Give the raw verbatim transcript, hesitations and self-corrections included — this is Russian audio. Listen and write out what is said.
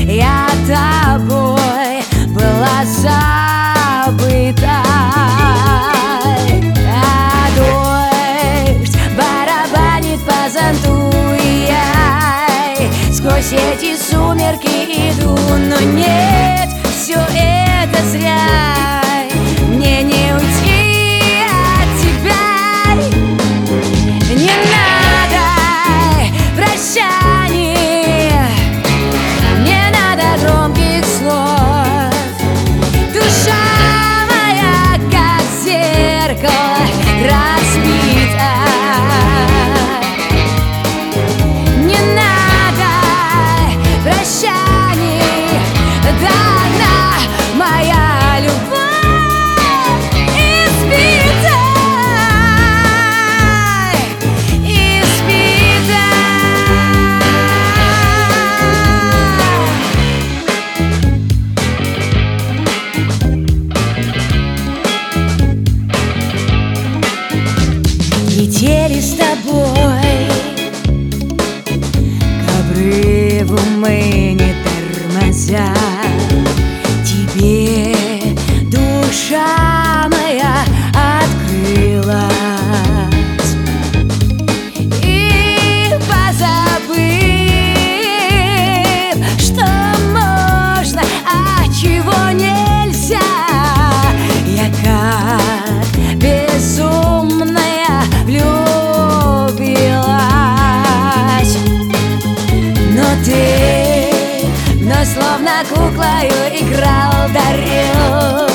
я тобой была забыта. А дождь барабанит по зонту, и я сквозь эти сумерки иду. Но нет, все это зря, мне не уйти от тебя. Не надо прощаний, не надо громких слов. Душа моя, как зеркало, разбита. Не надо прощаний, дана моя любовь избита, избита. Летели с тобой к обрыву мы, не тормозя. Тебе душа моя открылась, и позабыв, что можно, а чего нельзя, я как безумная влюбилась. Но ты вновь словно куклою играл, дарил